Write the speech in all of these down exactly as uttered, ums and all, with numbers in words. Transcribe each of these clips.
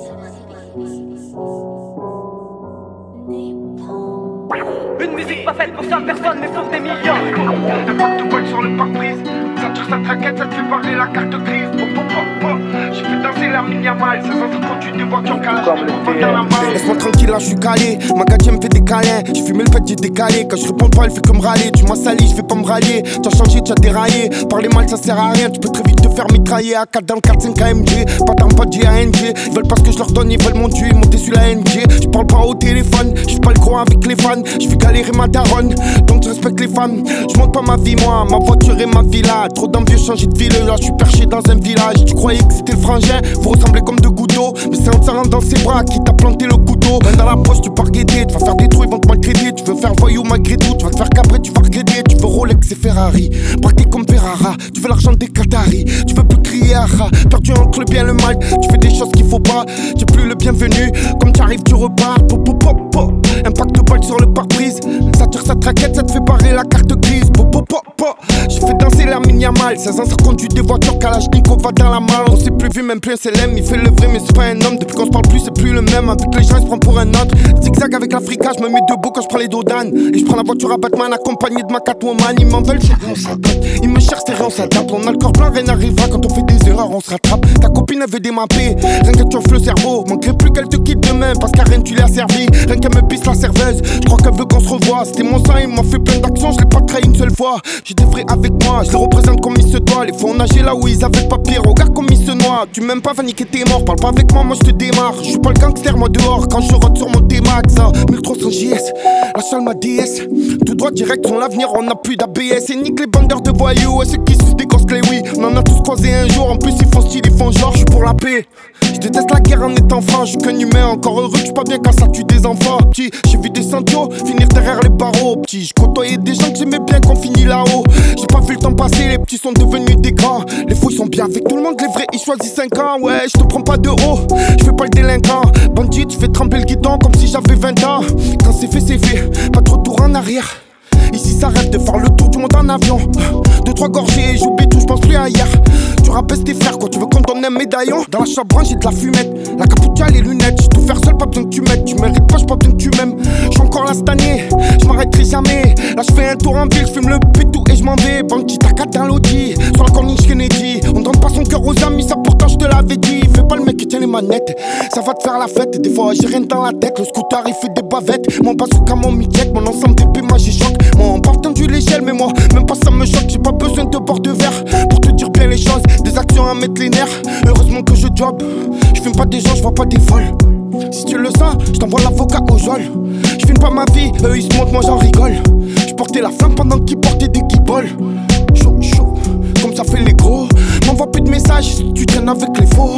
Une musique pas faite pour cent personnes mais pour des millions. Impact de balle sur le pare-brise. Ça tire, ça traquette, ça te fait parler la carte grise. Oh, oh, oh, oh. J'ai fait danser la mini à mal. Ça sent conduit des voitures calage. Dans la main. Laisse-moi tranquille là, je suis calé. Ma gadget me fait des câlins. J'ai fumé le pet, j'ai décalé. Quand je réponds pas, elle fait comme râler. Tu m'as sali, je vais pas me rallier. Tu as changé, tu as déraillé. Parler mal, ça sert à rien. Tu peux très vite te faire mitrailler. A quatre dans le quatre cinq A M G. Pas d'armes, pas de G A N G. Ils veulent pas ce que je leur donne, ils veulent mon dieu. Monter sur la N G. Je parle pas au téléphone. Je fais pas le gros avec les fans. Je fais galérer ma daronne. Donc je respecte les femmes. Je monte pas ma vie, moi. Ma voiture et ma villa. Trop d'envieux, changer de ville. Là, je suis perché dans un village. Tu croyais que c'était le frangin. Vous ressemblez comme deux gouttes d'eau. Mais c'est en te serrant dans ses bras qui t'a planté le couteau. Main dans la poche, tu pars guetter. Tu vas faire des trous, ils vont te maltraiter. Tu veux faire voyou malgré tout. Tu vas te faire cabrer, tu vas regretter. Tu veux Rolex et Ferrari. Braqué comme Ferrara. Tu veux l'argent des Qataris. Tu veux plus crier à rat. Perdu entre le bien et le mal. Tu fais des choses qu'il faut pas. Tu plus le bienvenu. Comme tu arrives, tu repars. Pop, pop, pop, pop. Impact de balle sur le pare-brise. Ça tire, ça traquette, ça te fait barrer la carte grise. Pop, pop, pop, pop. J'ai fait danser la mini à mal. seize ans, ça conduit des voitures. Kalachnikov va dans la malle. On s'est plus vu, même plus un C L M. Il fait le vrai, mais c'est pas un homme. Depuis qu'on se parle plus, c'est plus le même. Avec les gens, il se prend pour un autre. Zigzag avec l'Africa, je me mets debout quand je prends les dodanes. Et je prends la voiture à Batman accompagné de ma Catwoman. Ils m'en veulent, c'est on s'adapte. Ils me cherchent, c'est on s'adapte. On a le corps plein, rien n'arrivera. Quand on fait des erreurs, on se rattrape. Ta copine, elle veut démapper. Rien que tu offres le cerveau. Manquerait plus qu'elle te quitte demain. Parce qu'à rien, tu l'as servi. Rien qu'elle me pisse la serveuse. Je crois qu'elle veut qu'on se revoie. C'était mon sang, il m'a fait plein d'actions. Je l'ai pas trahi une seule fois. J'ai des vrais avec moi. Je les représente comme il se doit. Les faux ont nagé là où ils avaient pas pire. Regarde comme ils se noient. Tu m'aimes pas, va niquer tes morts. Parle pas avec moi, moi je te démarre. Je suis pas le gangster, moi dehors. Quand je rentre sur mon T-Max, hein. mille trois cents J S. La salle ma D S. Tout droit direct sur l'avenir, on a plus d'A B S. Et nique les bandeurs de voyous. Et ceux qui sucent des grosses clés, oui. On en a tous croisé un jour. En plus, ils font style, ils font genre. Je suis pour la paix. Je déteste la guerre en étant franc. Je suis qu'un humain, encore heureux. Je suis pas bien quand ça tue des enfants. Petit, j'ai vu des santios finir derrière les barreaux. Petit, je côtoyais des gens que j'aimais bien qu'on finit là-haut. J'ai pas vu le temps passer, les petits sont devenus des grands. Les fous ils sont bien avec tout le monde, les vrais ils choisissent cinq ans. Ouais, je te prends pas de haut, je fais pas le délinquant. Bandit, tu fais tremper le guidon comme si j'avais vingt ans. Quand c'est fait, c'est fait, pas trop de tour en arrière. Ici ça rêve de faire le tour du monde en avion. Deux, trois gorgées, j'oublie tout, j'pense plus à hier. Tu rabaisses tes frères quoi, tu veux qu'on donne un médaillon. Dans la chambre j'ai de la fumette, la capucha, les lunettes. J'suis tout faire seul, pas besoin que tu m'aides. Tu mérites pas, j'pas pas besoin que tu m'aimes. J'suis encore là cette année, j'm'arrêterai jamais. Là j'fais un tour en ville, j'fume le pétou et j'm'en vais. Bandit, t'as quatre dans l'audi, sur la corniche Kennedy. On donne pas son cœur aux amis, ça pourtant j'te l'avais dit. Fais pas le mec qui tient les manettes, ça va te faire la fête. Des fois j'ai rien dans la tête, le scooter il fait des bavettes. Mon bazooka, mon miquette, mon ensemble d'épées, moi j'ai choc. Mon pas tendu l'échelle, mais moi, même pas ça me choque. J'ai pas besoin de bord de verre pour te dire bien les choses. Des actions à mettre les nerfs, heureusement que je job. Je fume pas des gens, je vois pas des folles. Si tu le sens, je t'envoie l'avocat au jol. Je filme pas ma vie, eux ils se montent, moi j'en rigole. Je portais la flamme pendant qu'ils portaient des guibolles. Chaud, chaud, comme ça fait les gros. M'envoie plus de messages si tu traînes avec les faux.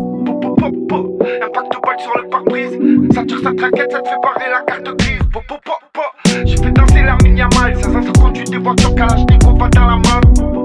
Impact de balle sur le pare-brise. Ça tire, ça traquette, ça te fait barrer la carte grise. Po, po, po, po. J'ai fait danser la mini à mal. Ça, ça conduit des voitures Kalachnikov va dans la main.